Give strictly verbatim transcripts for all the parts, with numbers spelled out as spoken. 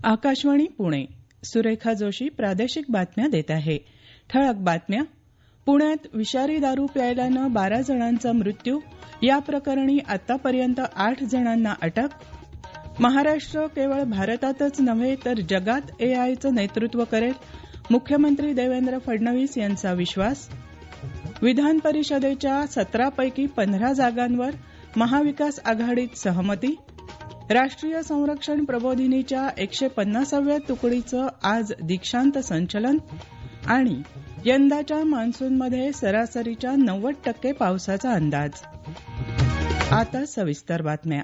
आकाशवाणी पुणे. सुरेखा जोशी प्रादेशिक बातम्या देत आहे. ठळक बातम्या. पुण्यात विषारी दारू प्यायल्यानं बारा जणांचा मृत्यू. या प्रकरणी आतापर्यंत आठ जणांना अटक. महाराष्ट्र केवळ भारतातच नव्हे तर जगात एआयचं नेतृत्व करेल. मुख्यमंत्री देवेंद्र फडणवीस यांचा विश्वास. विधान परिषदेच्या सतरापैकी पंधरा जागांवर महाविकास आघाडीत सहमती. राष्ट्रीय संरक्षण प्रबोधिनीच्या एकशे पन्नासाव्या तुकडीचं आज दीक्षांत संचलन. आणि यंदाच्या मान्सूनमध्ये सरासरीच्या नव्वद टक्के पावसाचा अंदाज. आता सविस्तर बातम्या.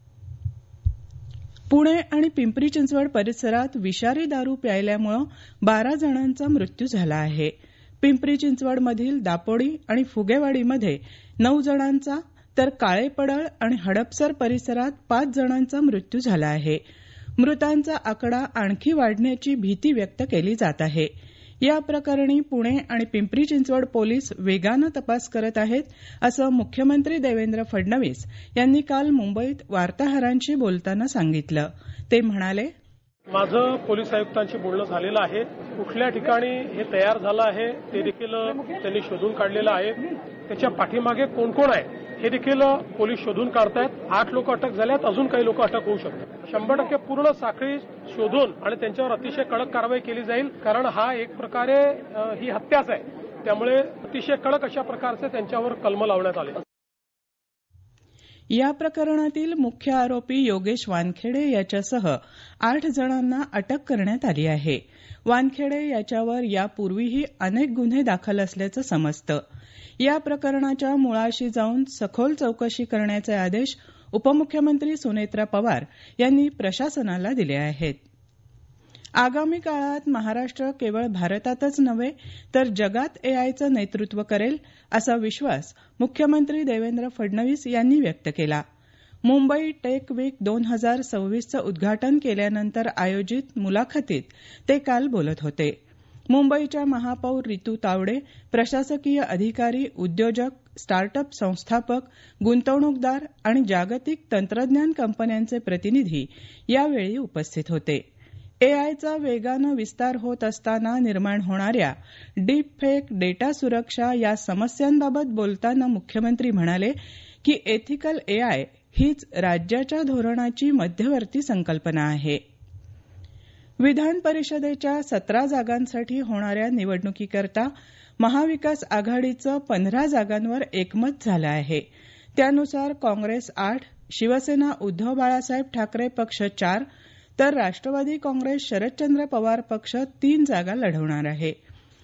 पुणे आणि पिंपरी चिंचवड परिसरात विषारी दारू प्यायल्यामुळे बारा जणांचा मृत्यू झाला आहे. पिंपरी चिंचवडमधील दापोडी आणि फुगेवाडीमध्ये नऊ जणांचा तर काळेपडळ आणि हडपसर परिसरात पाच जणांचा मृत्यू झाला आहे. मृतांचा आकडा आणखी वाढण्याची भीती व्यक्त केली जात आहे. या प्रकरणी पुणे आणि पिंपरी चिंचवड पोलीस वेगानं तपास करत आहेत, असं मुख्यमंत्री देवेंद्र फडणवीस यांनी काल मुंबईत वार्ताहरांशी बोलताना सांगितलं. ते म्हणाले, माझं पोलीस आयुक्तांशी बोलणं झालेलं आहे. कुठल्या ठिकाणी हे तयार झालं आहे ते देखील त्यांनी शोधून काढलेलं आहे. त्याच्या पाठीमागे कोण कोण आहे हे देखील पोलीस शोधून काढतायत. आठ लोक अटक झाल्यात, अजून काही लोक अटक होऊ शकतात. शंभर टक्के पूर्ण साखळी शोधून आणि त्यांच्यावर अतिशय कडक कारवाई केली जाईल, कारण हा एक प्रकारे ही हत्याच आहे. त्यामुळे अतिशय कडक अशा प्रकारचे त्यांच्यावर कलम लावण्यात आले. या प्रकरणातील मुख्य आरोपी योगेश वानखेडे याच्यासह आठ जणांना अटक करण्यात आली आहे. वानखेडे याच्यावर यापूर्वीही अनेक गुन्हे दाखल असल्याचं समजतं. या प्रकरणाच्या मुळाशी जाऊन सखोल चौकशी करण्याचे आदेश उपमुख्यमंत्री सुनेत्रा पवार यांनी प्रशासनाला दिले आहेत. आगामी काळात महाराष्ट्र केवळ भारतातच नव्हे तर जगात एआयचं नेतृत्व करेल, असा विश्वास मुख्यमंत्री देवेंद्र फडणवीस यांनी व्यक्त केला. मुंबई टेक वीक दोन हजार सव्वीसचं उद्घाटन केल्यानंतर आयोजित मुलाखतीत ते काल बोलत होते. मुंबईच्या महापौर रितू तावडे, प्रशासकीय अधिकारी, उद्योजक, स्टार्टअप संस्थापक, गुंतवणूकदार आणि जागतिक तंत्रज्ञान कंपन्यांचे प्रतिनिधी यावेळी उपस्थित होते. एआयचा वेगानं विस्तार होत असताना निर्माण होणाऱ्या डीप फेक, डेटा सुरक्षा या समस्यांबाबत बोलताना मुख्यमंत्री म्हणाले की एथिकल एआय हीच राज्याच्या धोरणाची मध्यवर्ती संकल्पना आहे. विधान परिषदेच्या सतरा जागांसाठी होणाऱ्या निवडणुकीकरता महाविकास आघाडीचं पंधरा जागांवर एकमत झालं आहे. त्यानुसार काँग्रेस आठ, शिवसेना उद्धव बाळासाहेब ठाकरे पक्ष चार, तर राष्ट्रवादी काँग्रेस शरदचंद्र पवार पक्ष तीन जागा लढवणार आहे.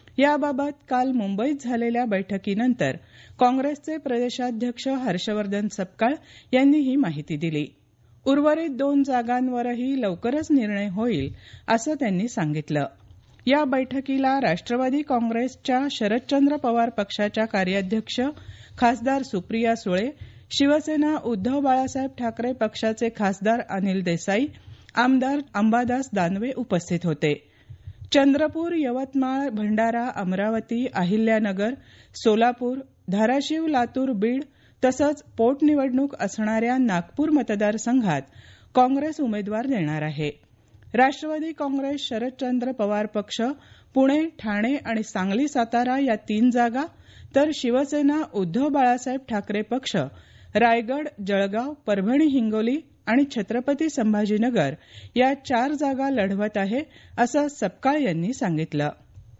याबाबत काल मुंबईत झालेल्या बैठकीनंतर काँग्रेसचे प्रदेशाध्यक्ष हर्षवर्धन सपकाळ यांनी ही माहिती दिली. उर्वरित दोन जागांवरही लवकरच निर्णय होईल, असं त्यांनी सांगितलं. या बैठकीला राष्ट्रवादी काँग्रेसच्या शरदचंद्र पवार पक्षाच्या कार्याध्यक्ष खासदार सुप्रिया सुळे, शिवसेना उद्धव बाळासाहेब ठाकरे पक्षाचे खासदार अनिल देसाई, आमदार अंबादास दानवे उपस्थित होते. चंद्रपूर, यवतमाळ, भंडारा, अमरावती, अहिल्यानगर, सोलापूर, धाराशिव, लातूर, बीड तसंच पोटनिवडणूक असणाऱ्या नागपूर मतदारसंघात काँग्रेस उमेदवार देणार आहे. राष्ट्रवादी काँग्रेस शरदचंद्र पवार पक्ष पुणे, ठाणे आणि सांगली, सातारा या तीन जागा, तर शिवसेना उद्धव बाळासाहेब ठाकरे पक्ष रायगड, जळगाव, परभणी, हिंगोली आणि छत्रपती संभाजीनगर या चार जागा लढवत आहे, असं सपकाळ यांनी सांगितलं.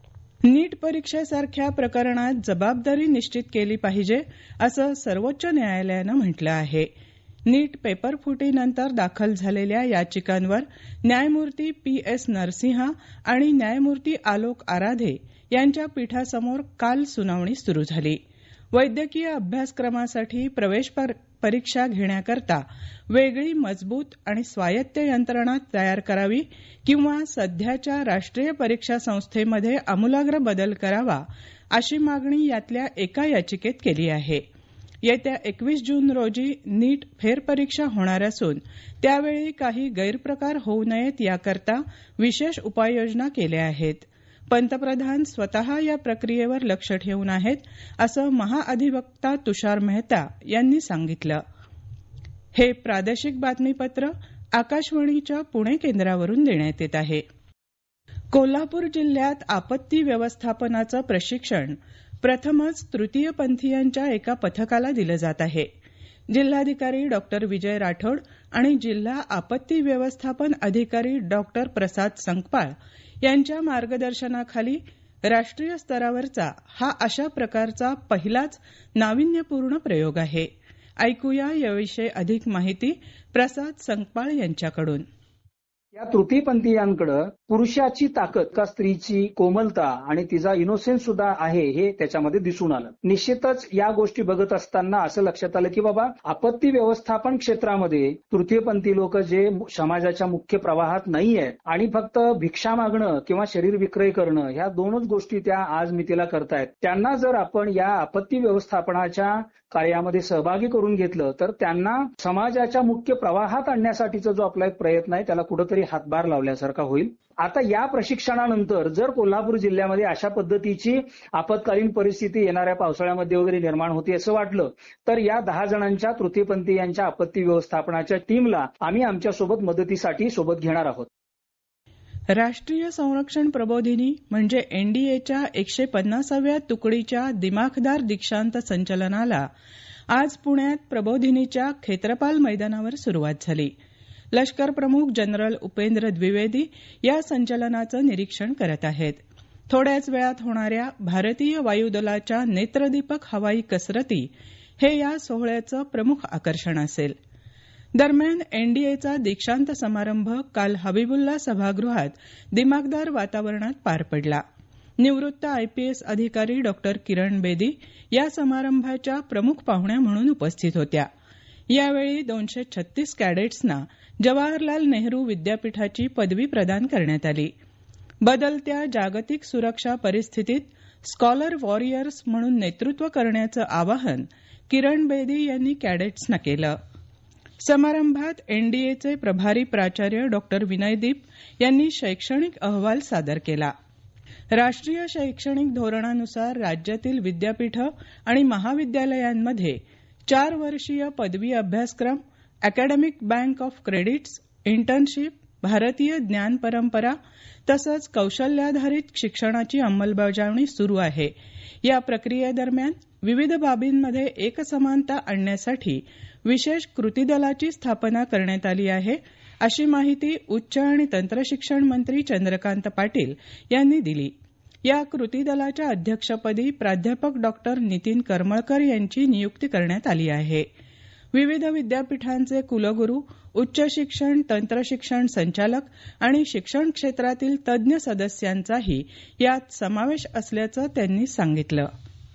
नीट परीक्षेसारख्या प्रकरणात जबाबदारी निश्चित केली पाहिजे, असं सर्वोच्च न्यायालयानं म्हटलं आहे. नीट पेपरफुटीनंतर दाखल झालेल्या याचिकांवर न्यायमूर्ती पी एस नरसिंहा आणि न्यायमूर्ती आलोक आराधे यांच्या पीठासमोर काल सुनावणी सुरू झाली. वैद्यकीय अभ्यासक्रमासाठी प्रवेश परीक्षा घेण्याकरता वेगळी मजबूत आणि स्वायत्त यंत्रणा तयार करावी किंवा सध्याच्या राष्ट्रीय परीक्षा संस्थेमध्ये आमूलाग्र बदल करावा, अशी मागणी यातल्या एका याचिकेत केली आहे. येत्या एकवीस जून रोजी नीट फेरपरीक्षा होणार असून त्यावेळी काही गैरप्रकार होऊ नयेत याकरता विशेष उपाययोजना केल्या आहेत. पंतप्रधान स्वतः या प्रक्रियेवर लक्ष ठेवून आहेत, असं महाअधिवक्ता तुषार मेहता यांनी सांगितलं. हे प्रादेशिक बातमीपत्र आकाशवाणीच्या पुणे केंद्रावरून देण्यात येत आहे. कोल्हापूर जिल्ह्यात आपत्ती व्यवस्थापनाचं प्रशिक्षण प्रथमच तृतीयपंथीयांच्या एका पथकाला दिलं जात आहे. जिल्हाधिकारी डॉक्टर विजय राठोड आणि जिल्हा आपत्ती व्यवस्थापन अधिकारी डॉक्टर प्रसाद संकपाळ यांच्या मार्गदर्शनाखाली राष्ट्रीय स्तरावरचा हा अशा प्रकारचा पहिलाच नाविन्यपूर्ण प्रयोग आहे. ऐकूया याविषयी अधिक माहिती प्रसाद संकपाळ यांच्याकडून. या तृतीयपंथीयांकडे पुरुषाची ताकद का स्त्रीची कोमलता आणि तिचा इनोसेन्स सुद्धा आहे हे त्याच्यामध्ये दिसून आलं. निश्चितच या गोष्टी बघत असताना असं लक्षात आलं की बाबा आपत्ती व्यवस्थापन क्षेत्रामध्ये तृतीयपंथी लोक जे समाजाच्या मुख्य प्रवाहात नाही आहेत आणि फक्त भिक्षा मागणं किंवा शरीर विक्रय करणं ह्या दोनच गोष्टी त्या आज मितीला करतायत. त्यांना जर आपण या आपत्ती व्यवस्थापनाच्या कार्यामध्ये सहभागी करून घेतलं तर त्यांना समाजाच्या मुख्य प्रवाहात आणण्यासाठीचा जो आपला एक प्रयत्न आहे त्याला कुठेतरी हातभार लावल्यासारखा होईल. आता या प्रशिक्षणानंतर जर कोल्हापूर जिल्ह्यामध्ये अशा पद्धतीची आपत्कालीन परिस्थिती येणाऱ्या पावसाळ्यामध्ये वगैरे निर्माण होती असं वाटलं तर या दहा जणांच्या तृतीयपंथी यांच्या आपत्ती व्यवस्थापनाच्या टीमला आम्ही आमच्यासोबत मदतीसाठी सोबत घेणार आहोत. राष्ट्रीय संरक्षण प्रबोधिनी म्हणजे एनडीएच्या एकशे पन्नासाव्या तुकडीच्या दिमाखदार दीक्षांत संचलनाला आज पुण्यात प्रबोधिनीच्या खेत्रपाल मैदानावर सुरुवात झाली. लष्कर प्रमुख जनरल उपेंद्र द्विवेदी या संचलनाचं निरीक्षण करत आहेत. थोड्याच वेळात होणाऱ्या भारतीय वायुदलाच्या नेत्रदीपक हवाई कसरती हे या सोहळ्याचं प्रमुख आकर्षण असेल. दरम्यान एनडीएचा दीक्षांत समारंभ काल हबीबुल्ला सभागृहात दिमाखदार वातावरणात पार पडला. निवृत्त आयपीएस अधिकारी डॉक्टर किरण बेदी या समारंभाच्या प्रमुख पाहुण्या म्हणून उपस्थित होत्या. यावेळी दोनशे छत्तीस कॅडेट्सना जवाहरलाल नेहरू विद्यापीठाची पदवी प्रदान करण्यात आली. बदलत्या जागतिक सुरक्षा परिस्थितीत स्कॉलर वॉरियर्स म्हणून नेतृत्व करण्याचं आवाहन किरण बेदी यांनी कॅडेट्सना केलं. समारंभात एनडीएचे प्रभारी प्राचार्य डॉक्टर विनयदीप यांनी शैक्षणिक अहवाल सादर केला. राष्ट्रीय शैक्षणिक धोरणानुसार राज्यातील विद्यापीठं आणि महाविद्यालयांमध्ये चार वर्षीय पदवी अभ्यासक्रम, academic bank of credits, internship, भारतीय ज्ञान परंपरा तसंच कौशल्याधारित शिक्षणाची अंमलबजावणी सुरू आहे. या प्रक्रियेदरम्यान विविध बाबींमध्ये एकसमानता आणण्यासाठी विशेष कृती दलाची स्थापना करण्यात आली आहे, अशी माहिती उच्च आणि तंत्रशिक्षण मंत्री चंद्रकांत पाटील यांनी दिली. या कृती दलाच्या अध्यक्षपदी प्राध्यापक डॉक्टर नितीन करमळकर यांची नियुक्ती करण्यात आली आहे. विविध विद्यापीठांचे कुलगुरू, उच्च शिक्षण तंत्रशिक्षण संचालक आणि शिक्षण क्षेत्रातील तज्ज्ञ सदस्यांचाही यात समावेश असल्याचं त्यांनी सांगितलं.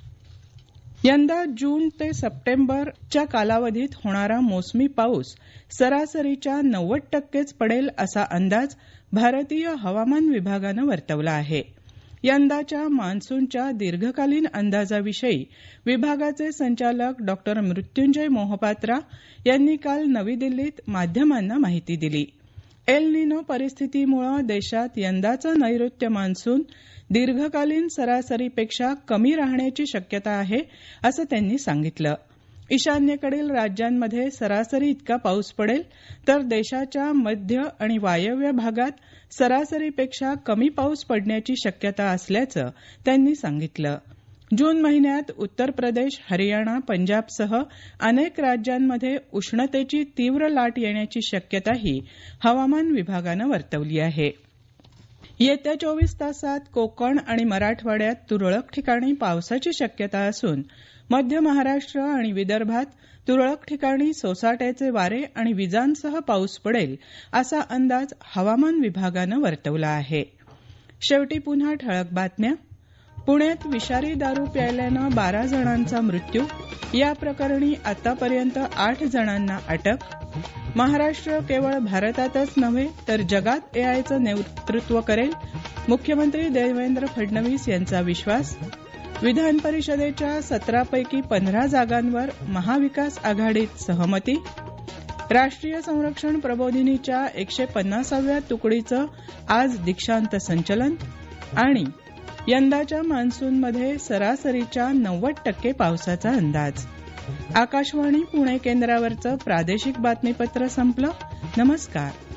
यंदा जून ते सप्टेंबरच्या कालावधीत होणारा मोसमी पाऊस सरासरीच्या नव्वद टक्केच पडेल असा अंदाज भारतीय हवामान विभागानं वर्तवला आहे. यंदाच्या मान्सूनच्या दीर्घकालीन अंदाजाविषयी विभागाचे संचालक डॉक्टर मृत्युंजय मोहपात्रा यांनी काल नवी दिल्लीत माध्यमांना माहिती दिली. एल निनो परिस्थितीमुळे देशात यंदाचं नैऋत्य मान्सून दीर्घकालीन सरासरीपेक्षा कमी राहण्याची शक्यता आहे, असं त्यांनी सांगितलं. ईशान्येकडील राज्यांमध्ये सरासरी इतका पाऊस पडेल तर देशाच्या मध्य आणि वायव्य भागात सरासरीपेक्षा कमी पाऊस पडण्याची शक्यता असल्याचं त्यांनी सांगितलं. जून महिन्यात उत्तर प्रदेश, हरियाणा, पंजाबसह अनेक राज्यांमध्ये उष्णतेची तीव्र लाट येण्याची शक्यताही हवामान विभागानं वर्तवली आहे. येत्या चोवीस तासात कोकण आणि मराठवाड्यात तुरळक ठिकाणी पावसाची शक्यता असून मध्य महाराष्ट्र आणि विदर्भात तुरळक ठिकाणी सोसाट्याचे वारे आणि विजांसह पाऊस पडेल असा अंदाज हवामान विभागानं वर्तवला आहे. शेवटी पुन्हा ठळक बातम्या. पुण्यात विषारी दारू प्यायल्यानं बारा जणांचा मृत्यू. या प्रकरणी आतापर्यंत आठ जणांना अटक. महाराष्ट्र केवळ भारतातच नव्हे तर जगात एआयचं नेतृत्व करेल, मुख्यमंत्री देवेंद्र फडणवीस यांचा विश्वास. विधान परिषदेच्या सतरापैकी पंधरा जागांवर महाविकास आघाडीत सहमती. राष्ट्रीय संरक्षण प्रबोधिनीच्या एकशे पन्नासाव्या तुकडीचं आज दीक्षांत संचलन. आणि यंदाच्या मान्सूनमध्ये सरासरीच्या नव्वद टक्के पावसाचा अंदाज. आकाशवाणी पुणे केंद्रावरचं प्रादेशिक बातमीपत्र संपलं. नमस्कार.